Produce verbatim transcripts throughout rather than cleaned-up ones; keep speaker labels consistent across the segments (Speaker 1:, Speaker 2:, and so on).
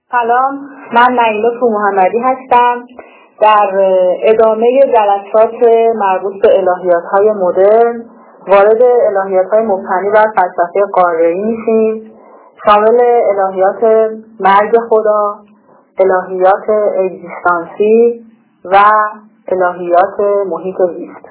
Speaker 1: سلام، من نعیمه پور محمدی هستم. در ادامه جلسات مربوط به الهیات‌های مدرن وارد الهیات‌های مبتنی بر فلسفه قاره‌ای میشیم، شامل الهیات مرگ خدا، الهیات اگزیستانسی و الهیات محیط زیست.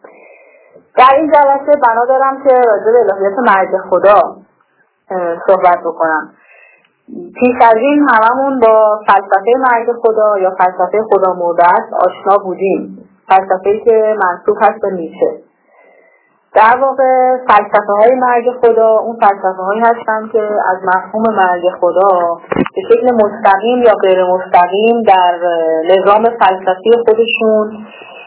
Speaker 1: در این جلسه بنا دارم که راجع به الهیات مرگ خدا صحبت بکنم. پیش از این هممون با فلسفه مرگ خدا یا فلسفه خدا مرده است آشنا بودیم، فلسفه‌ای که منسوب هست به نیچه. در واقع فلسفه های مرگ خدا اون فلسفه هایی هستن که از مفهوم مرگ خدا به شکل مستقیم یا غیر مستقیم در نظام فلسفی خودشون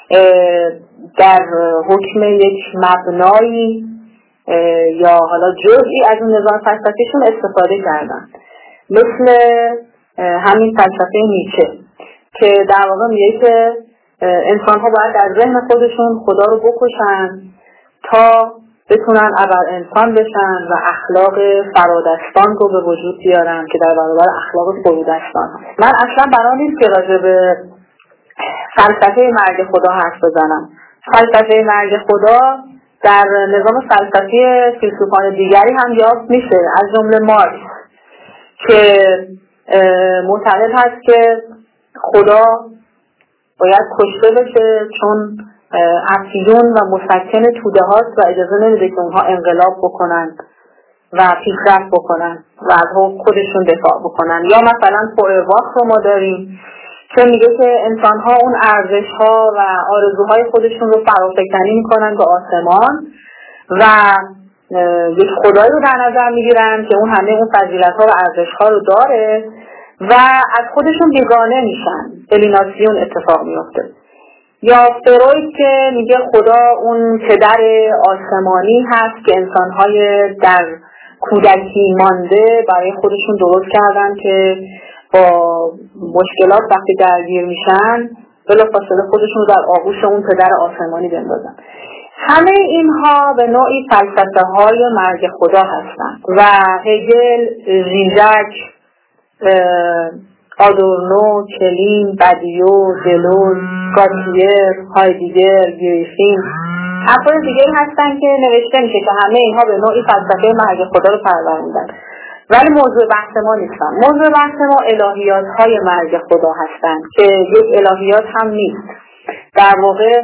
Speaker 1: در حکم یک مبنایی یا حالا جزئی از اون نظام فلسفیشون استفاده کردن، مثل همین فلسفه نیچه که در واقع میگه که انسان ها باید در ذهن خودشون خدا رو بکشن تا بتونن ابر انسان بشن و اخلاق فرادستان رو به وجود بیارن که در برابر اخلاق فرودستان هست. من اصلا بنا نیست که راجع به فلسفه مرگ خدا حرف بزنم. فلسفه مرگ خدا در نظام فلسفی فیلسوفان دیگری هم یافت میشه، از جمله مارکس که معتقد هست که خدا باید کشته بشه چون افیون و مسکن توده هاست و اجازه نمیده که اونها انقلاب بکنن و پیشرفت بکنن و از خودشون دفاع بکنن. یا مثلا فوئرباخ رو ما داریم که میگه که انسان ها اون ارزش ها و آرزوهای خودشون رو فرافکنی میکنن به آسمان و یک خدایی رو در نظر میگیرن که اون همه اون فضیلت ها و ارزش ها رو داره و از خودشون بیگانه میشن، الیناسیون اتفاق میفته. یا فروید که میگه خدا اون پدر آسمانی هست که انسانهای در کودکی مانده برای خودشون درست کردن که با مشکلات وقتی درگیر میشن بلافاصله خودشون رو در آغوش اون پدر آسمانی بندازن. همه اینها به نوعی فلسفه های مرگ خدا هستند و هگل، ژیژک، آدورنو، کلین، بدیو، دلوز، گاتیر، هایدگر، گریفین، افراد دیگری هستن که نوشته میشه که همه اینها به نوعی فلسفه مرگ خدا رو پروروندن، ولی موضوع بحث ما نیستن. موضوع بحث ما الهیات های مرگ خدا هستن که یک الهیات هم نیست، در واقع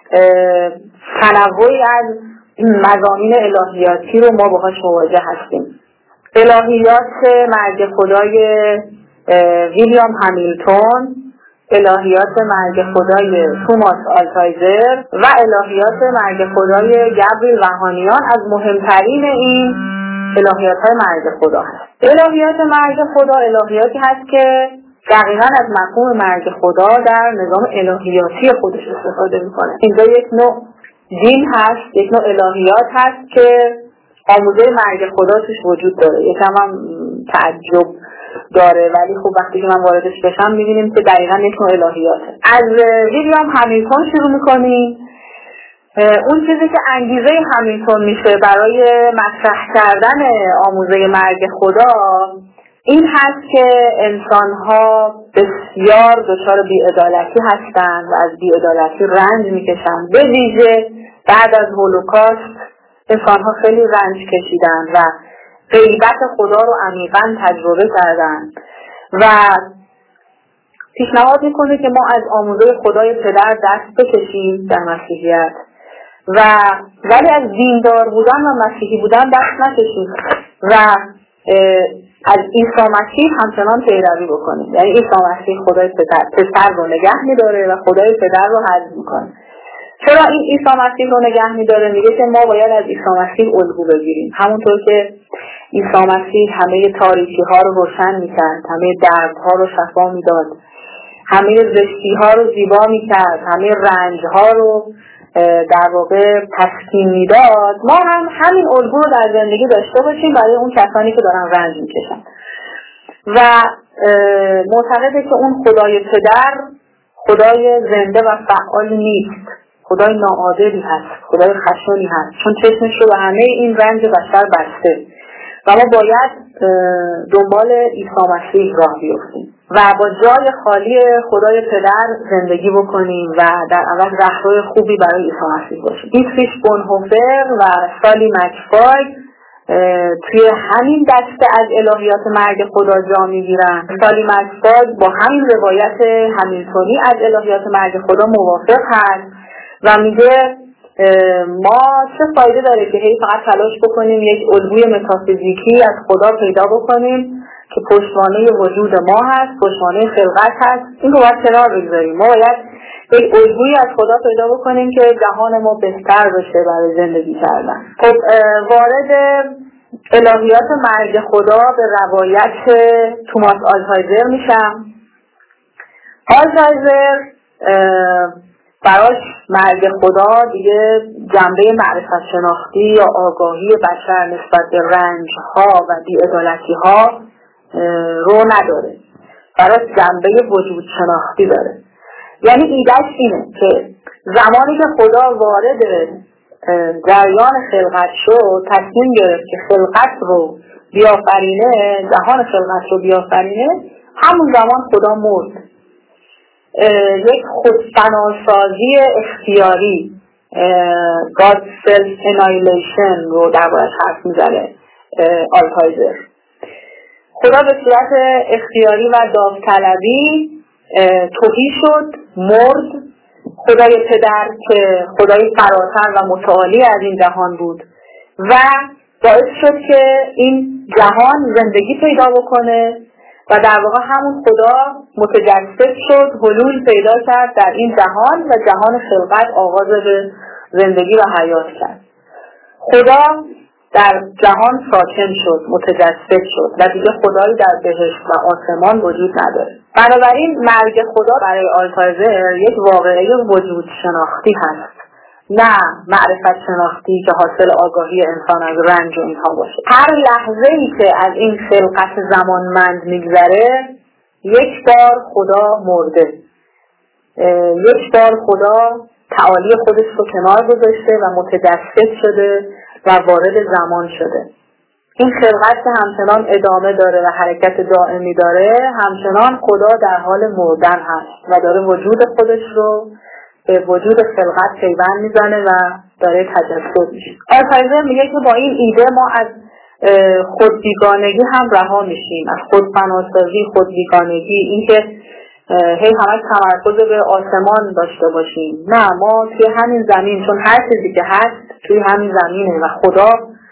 Speaker 1: تنوعی از مضامین الهیاتی رو ما باهاش مواجه هستیم. الهیات مرگ خدای ویلیام همیلتون، الهیات مرگ خدای توماس آلتایزر و الهیات مرگ خدای گبریل وهانیان از مهمترین این الهیات های مرگ خدا هست. الهیات مرگ خدا الهیاتی هست که دقیقاً از مفهوم مرگ خدا در نظام الهیاتی خودش استفاده میکنه. اینجا یک نوع دین هست، یک نوع الهیات هست که آموزه مرگ خدا توش وجود داره. یکم هم تعجب داره، ولی خب وقتی که من واردش بشم میبینیم که دقیقاً یک نوع الهیاته. از ویلیام همیلتون شروع میکنیم. اون چیزی که انگیزه همیلتون میشه برای مطرح کردن آموزه مرگ خدا این هست که انسان‌ها بسیار دچار بی‌عدالتی هستند و از بی‌عدالتی رنج میکشند. به ویژه بعد از هولوکاست انسان‌ها خیلی رنج کشیدن و غیبت خدا رو عمیقاً تجربه کردن و پیشنهاد میکنه که ما از آموزه خدای پدر دست بکشیم در مسیحیت و ولی از دیندار بودن و مسیحی بودن دست نکشیم و از عیسی مسیح همچنان پیروی بکنیم. یعنی عیسی مسیح خدای پدر پسر رو نگه میداره و خدای پدر رو حذف میکنه. چرا این عیسی مسیح رو نگه میداره؟ میگه که ما باید از عیسی مسیح الگو بگیریم. همونطور که عیسی مسیح همه تاریکی ها رو روشن میکرد، همه دردها رو شفا میداد، همه زشتی ها رو زیبا میکرد، همه رنج ها رو در واقع تسکین میداد، ما هم همین الگو رو در زندگی داشته باشیم برای اون کسانی که دارن رنج میکشن. و معتقده که اون خدای پدر خدای زنده و فعال نیست، خدای ناعادلی هست، خدای خشنی هست، چون چشمش رو به همه این رنج بشر بسته و ما باید دنبال عیسی مسیح راه بیفتیم و با جای خالی خدای پدر زندگی بکنیم و در عوض رهرو خوبی برای عیسی مسیح باشیم. دیتریش بونهوفر و سالی مکفای توی همین دسته از الهیات مرگ خدا جا میگیرن. سالی مکفای با همین روایت همیلتونی از الهیات مرگ خدا موافق هست و میگه ما چه فایده داره که هی فقط تلاش بکنیم یک الگوی متافیزیکی از خدا پیدا بکنیم که پشتوانه وجود ما هست، پشتوانه خلقت هست. این رو باید کنار بگذاریم. ما باید یک الگویی از خدا پیدا بکنیم که جهان ما بهتر بشه برای زندگی کردن. خب وارد الهیات مرگ خدا به روایت توماس آلتایزر میشم. آلتایزر براش مرگ خدا دیگه جنبه معرفت شناختی یا آگاهی بشر نسبت به رنج ها و بی‌عدالتی ها رو نداره. براش جنبه وجود شناختی داره. یعنی ایدهش اینه که زمانی که خدا وارد جریان خلقت شد تصمیم گرفت که خلقت رو بیافرینه، جهان خلقت رو بیافرینه، همون زمان خدا مرد. یک خودفناسازی اختیاری God self-annihilation رو دربارش حرف میزنه آلتایزر. خدا به صورت اختیاری و داوطلبی تهی شد، مرد. خدای پدر که خدای فراتر و متعالی از این جهان بود و باعث شد که این جهان زندگی پیدا بکنه و در واقع همون خدا متجسد شد، حلول پیدا کرد در این جهان و جهان خلقت آغاز به زندگی و حیات کرد. خدا در جهان ساکن شد، متجسد شد و دیگه خدایی در بهشت و آسمان وجود نداره. بنابراین مرگ خدا برای آلتایزر یک واقعه وجود شناختی هست، نه معرفت شناختی که حاصل آگاهی انسان از رنج و اینها باشه. هر لحظه ای که از این خلقت زمانمند میگذره یک بار خدا مرده، یک بار خدا تعالی خودش رو کنار گذاشته و متجسد شده و وارد زمان شده. این خلقت که همچنان ادامه داره و حرکت دائمی داره، همچنان خدا در حال مردن هست و داره وجود خودش رو به وجود خلقت پیوند میزنه و داره تجسد میشه. آلتایزر میگه که با این ایده ما از خودبیگانگی هم رها میشیم، از خودفناسازی، خودبیگانگی، اینکه هی همش تمرکز به آسمان داشته باشیم. نه، ما توی همین زمین، چون هر چیزی که هست توی همین زمینه و خدا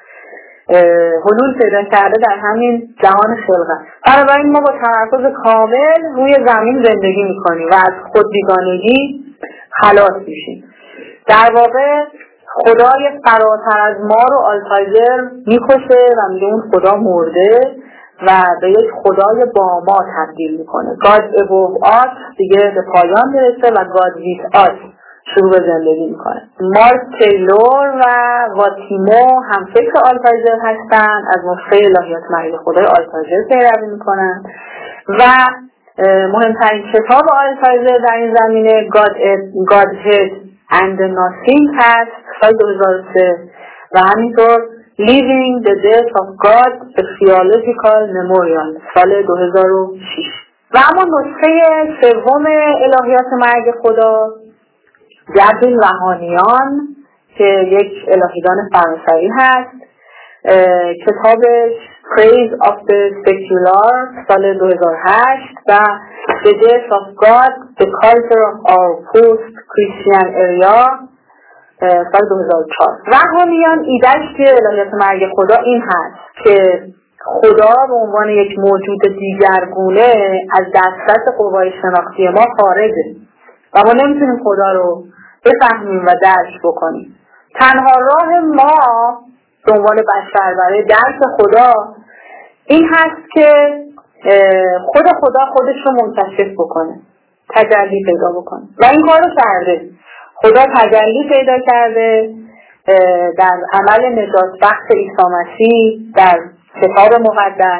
Speaker 1: حلول پیدا کرده در همین جهان خلقت. بنابراین ما با تمرکز کامل روی زمین زندگی میکنیم و از خودبیگانگی خلاص میشیم. در واقع خدای فراتر از ما رو آلتایزر میکشه و میگه اون خدا مرده و به یک خدای با ما تبدیل میکنه. God above us دیگه به پایان میرسه و God with us شروع به زندگی میکنه. مارک تیلور و واتیمو هم فکر آلتایزر هستن، از نسخه الهیات مرگ خدای آلتایزر پیروی میکنن و مهمترین کتاب آلتایزر در این زمینه Godhead and Nothing هست، سال دو هزار و سه و همینطور Living the Death of God a Theological Memorial سال دو هزار و شش. و اما نسخه سوم الهیات مرگ خدا جبریل روحانیان که یک الهیدان فرانسوی هست، کتابش Praise of the Secular سال دو هزار و هشت و The Death of God The Culture of Our Post-Christian Area سال دو هزار و چهار. روحانیان ایدهش که الهیات مرگ خدا این هست که خدا به عنوان یک موجود دیگرگونه از دسترس قوای شناختی ما خارجه و ما نمیتونیم خدا رو بفهمیم و درک بکنیم. تنها راه ما دنبال بشر برای درک خدا این هست که خود خدا خودش رو منکشف بکنه، تجلی پیدا بکنه و این کار رو کرده. خدا تجلی پیدا کرده در عمل نجات بخش عیسی مسیح در کتاب مقدس،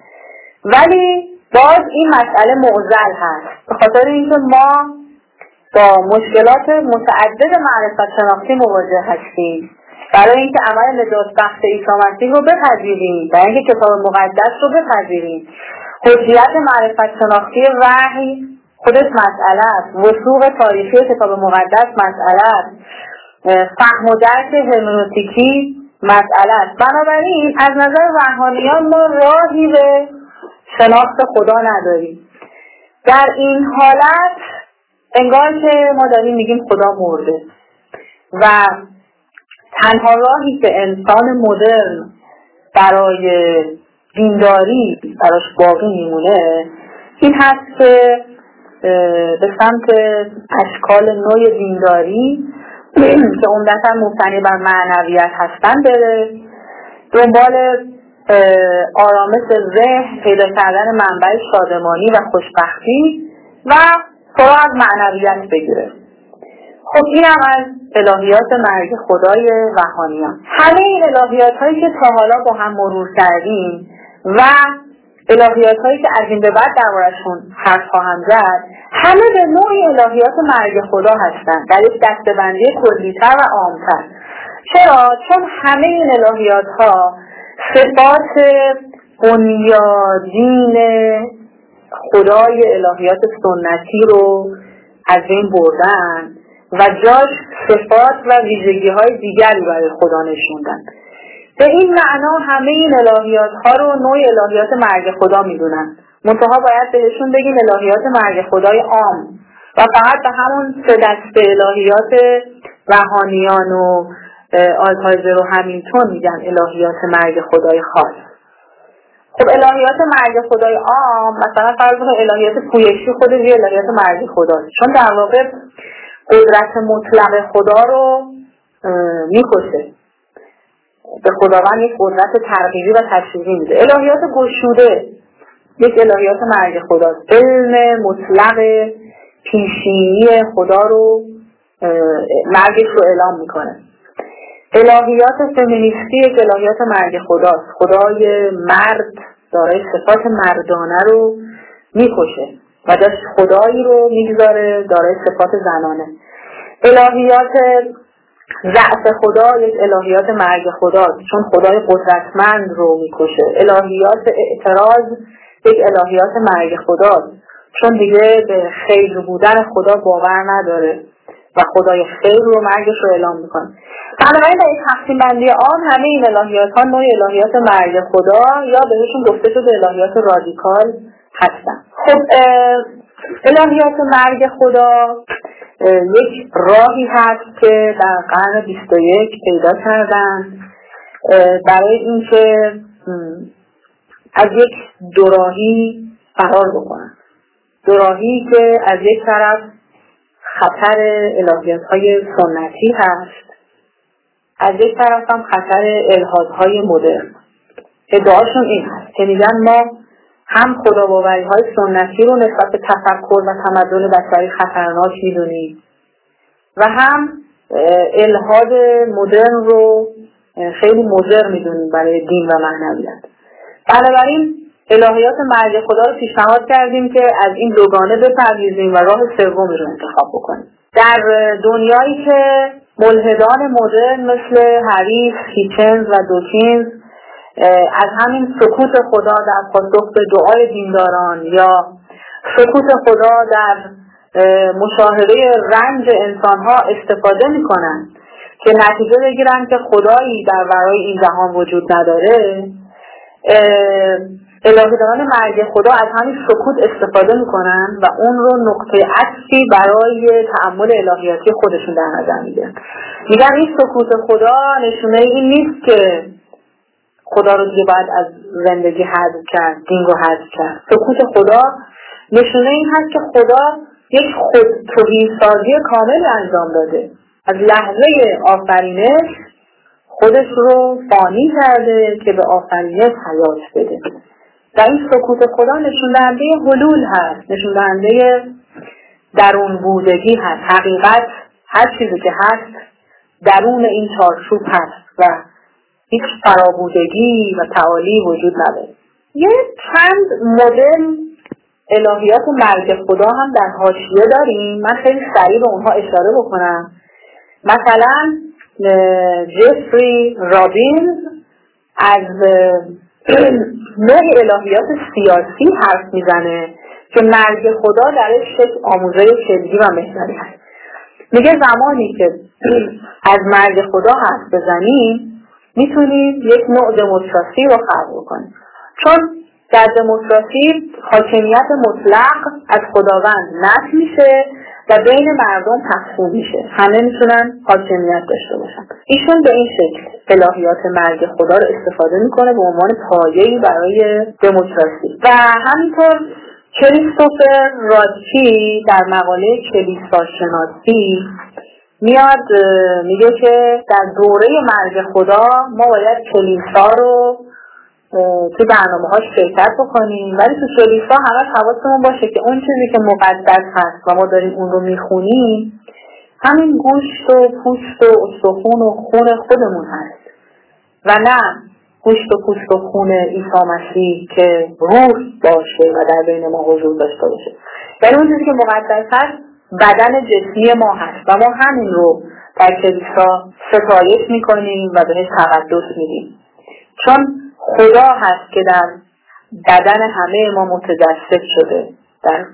Speaker 1: ولی باز این مسئله معضل هست به خاطر اینکه ما با مشکلات متعدد معرفت شناختی مواجه هستیم برای اینکه عمل نجات بخش عیسی مسیح رو بپذیریم، برای اینکه کتاب مقدس رو بپذیریم. حجیت معرفت شناختی وحی خودش مسئله است، وثوق تاریخی کتاب مقدس مسئله است، فهم و درک هرمنوتیکی مسئله است. بنابراین از نظر روحانیان ما راهی به شناخت خدا نداریم. در این حالت انگار که ما داریم میگیم خدا مرده و تنها راهی که انسان مدرن برای دینداری براش باقی میمونه این هست که به سمت اشکال نوع دینداری که عمدتاً مبتنی بر معنویت هستن بره، دنبال آرامش ذهن، پیدا کردن منبع شادمانی و خوشبختی و سراغ از معنویت بگیره. خب این هم از الهیات مرگ خدای وحانیان. همه این الهیات هایی که تا حالا با هم مرور کردیم و الهیات هایی که از این به بعد دربارشون حرف خواهم زد همه به نوعی الهیات مرگ خدا هستند، در یک دسته‌بندی کلی‌تر و عام‌تر. چرا؟ چون همه این الهیات ها صفات بنیادین خدای الهیات سنتی رو از این بردن و جاش صفات و ویژگی های دیگری برای خدا نشوندن. به این معنا همه این الهیات ها رو نوع الهیات مرگ خدا میدونن، منتها باید بهشون بگیم الهیات مرگ خدای عام و فقط به همون سه دسته الهیات روحانیان و آلتایزر و همیلتون میگن الهیات مرگ خدای خاص. خب الهیات مرگ خدای عام مثلا فرض کنید الهیات پویشی خودش یه الهیات مرگ خداست، چون در واقع قدرت مطلق خدا رو میکشه، به خداوند یک قدرت ترغیبی و تشویقی میده. الهیات گشوده یک الهیات مرگ خداست، علم مطلق پیشینی خدا رو مرگش رو اعلام میکنه. الهیات فمینیستی یک الهیات مرگ خداست، خدای مرد دارای صفات مردانه رو میکشه و داشت خدایی رو میگذاره دارای صفات زنانه. الهیات ضعف خدا یک الهیات مرگ خداست، چون خدای قدرتمند رو میکشه. الهیات اعتراض یک الهیات مرگ خداست، چون دیگه به خیر بودن خدا باور نداره و خدای خیر رو مرگش رو اعلام میکنه. بنابراین در یک تقسیم بندی عام همه این الهیات ها نوع الهیات مرگ خدا یا بهشون گفته شده الهیات رادیکال هستن. خب الهیات مرگ خدا یک راهی هست که در قرن بیست و یک پیدا کردن برای اینکه از یک دوراهی فرار بکنن. دوراهی که از یک طرف خطر الهیات های سنتی هست، از یک طرف هم خطر الحادهای مدرن. ادعاشون این هست که میگن ما هم خداباوری های سنتی رو نسبت به تفکر و تمدن بشری خطرناک میدونیم و هم الحاد مدرن رو خیلی مضر میدونیم برای دین و معنویت. بنابراین الهیات مرگ خدا رو پیشنهاد کردیم که از این دوگانه بپرهیزیم و راه سومی رو انتخاب بکنیم. در دنیایی که ملحدان مدرن مثل هریس، هیچنز و دوکینز از همین سکوت خدا در پاسخ به دعای دینداران یا سکوت خدا در مشاهده رنج انسانها استفاده میکنن که نتیجه بگیرن که خدایی در ورای این جهان وجود نداره، الهیداران مرگ خدا از همین سکوت استفاده میکنن و اون رو نقطه عطفی برای تأمل الهیاتی خودشون در نظر میگیرن. میگن این سکوت خدا نشونه این نیست که خدا رو دیگه باید از زندگی حذف کرد، دین رو حذف کرد. سکوت خدا نشونه این هست که خدا یک خود توحیدسازی کامل انجام داده. از لحظه آفرینش خودش رو فانی کرده که به آفرینش حیات بده. در این سکوت خدا نشون دهنده حلول هست، نشون دهنده درون بودگی هست. حقیقت هر چیزی که هست درون این چارچوب هست و هیچ فرابودگی و تعالی وجود نداره. یه چند مدل الهیات مرگ خدا هم در حاشیه داریم، من خیلی سریع به اونها اشاره بکنم. مثلا جفری رابینز از نوع الهیات سیاسی حرف میزنه که مرگ خدا درش یک آموزه کلیدی و محوری هست. میگه زمانی که از مرگ خدا حرف بزنیم میتونیم یک نوع دموکراسی رو خلق کنیم، چون در دموکراسی حاکمیت مطلق از خداوند نفی میشه و بین مردم تقسیم میشه، همه میتونن حاکمیت داشته باشن. ایشون به این شکل الهیات مرگ خدا رو استفاده میکنه به عنوان پایه‌ای برای دموکراسی. و همینطور کریستوفر رادکی در مقاله کلیسا شناسی میاد میگه که در دوره مرگ خدا ما باید کلیسا رو تو برنامه‌هاش شرکت بکنیم، ولی تو کلیسا همه حواسمون باشه که اون چیزی که مقدس هست و ما داریم اون رو میخونیم همین گوشت و پوست و استخون و خون خودمون هست و نه گوشت و پوست و خون عیسی مسیح که روح باشه و در بین ما حضور داشته باشه. یعنی اون چیزی که مقدس هست بدن جسمی ما هست و ما همین رو در کلیسا ستایش میکنیم و بهش تقدس میدیم، چون خدا هست که در بدن همه ما متجسد شده، در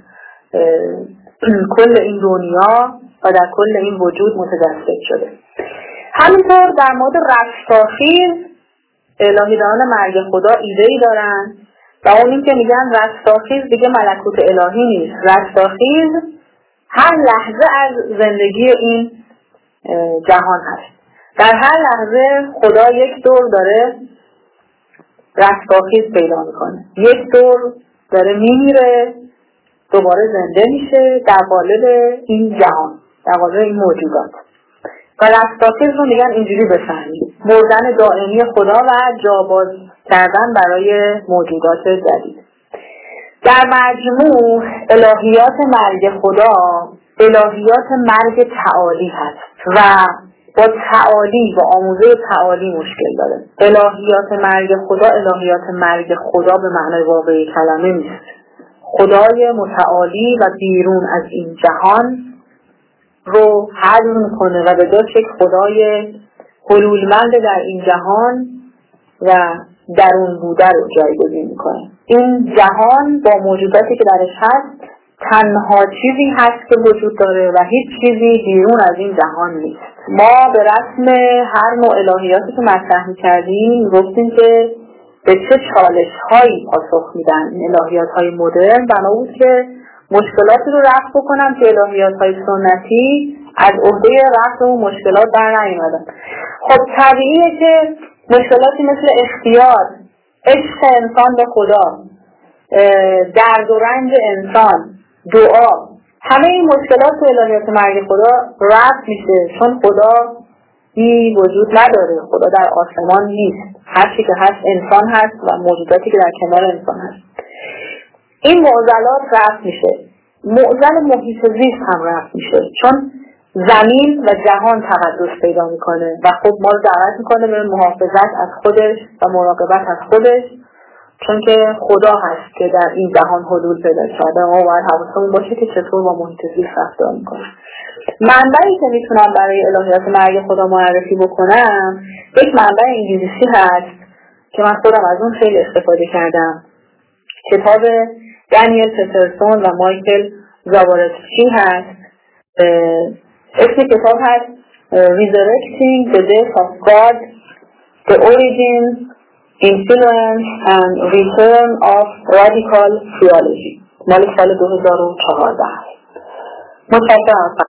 Speaker 1: کل این دنیا و در کل این وجود متجسد شده. همینطور در مورد رستاخیز الهیدان مرگ خدا ایده‌ای دارن و اون این که میگن رستاخیز دیگه ملکوت الهی نیست، رستاخیز هر لحظه از زندگی این جهان هست. در هر لحظه خدا یک دور داره رستاخیز پیدا میکنه، یک دور داره میمیره دوباره زنده میشه در قالب این جهان، در قالب این موجودات. و رستاخیز رو میگن اینجوری بفهمید مردن دائمی خدا و جاباز کردن برای موجودات جدید. در مجموع الهیات مرگ خدا الهیات مرگ تعالی هست و با تعالی و آموزه تعالی مشکل داره. الهیات مرگ خدا الهیات مرگ خدا به معنای واقعی کلمه نیست. خدای متعالی و بیرون از این جهان رو حذف میکنه و به جاش یک خدای حلولمند در این جهان و درون بوده رو جایگزین میکنه. این جهان با موجوداتی که درش هست تنها چیزی هست که وجود داره و هیچ چیزی بیرون از این جهان نیست. ما به رسم هر نوع الهیاتی که مطرح می‌کردیم گفتیم که به چه چالش‌هایی پاسخ میدن این الهیات‌های مدرن، بنا بود که مشکلاتی رو رفع بکنم که الهیات‌های سنتی از عهده رفع اون مشکلات در نیومدن. خب طبیعیه که مشکلاتی مثل اختیار، عشق انسان به خدا، درد و رنج انسان، دعا، همه این مشکلات تو الهیات مرگ خدا رفع میشه، چون خدا بی وجود نداره، خدا در آسمان نیست، هر چی که هست انسان هست و موجوداتی که در کنار انسان هست. این معضلات رفع میشه. معضل محیط زیست هم رفع میشه، چون زمین و جهان تقدس پیدا میکنه و خب ما رو دعوت میکنه به محافظت از خودش و مراقبت از خودش، چون که خدا هست که در این جهان حلول پیدا کرده. ما باید حواسمون باشه که چطور با محیط زیست رفتار میکنه. منبعی که میتونم برای الهیات مرگ خدا معرفی بکنم یک منبع انگلیسی هست که من خودم از اون خیلی استفاده کردم. کتاب دانیل پترسون و مایکل زاوارسکی هست. اسم کتاب هست Resurrecting the Death of God, The Origin, Influence and Return of Radical Theology. مال سال دو هزار و چهارده. متشکرم.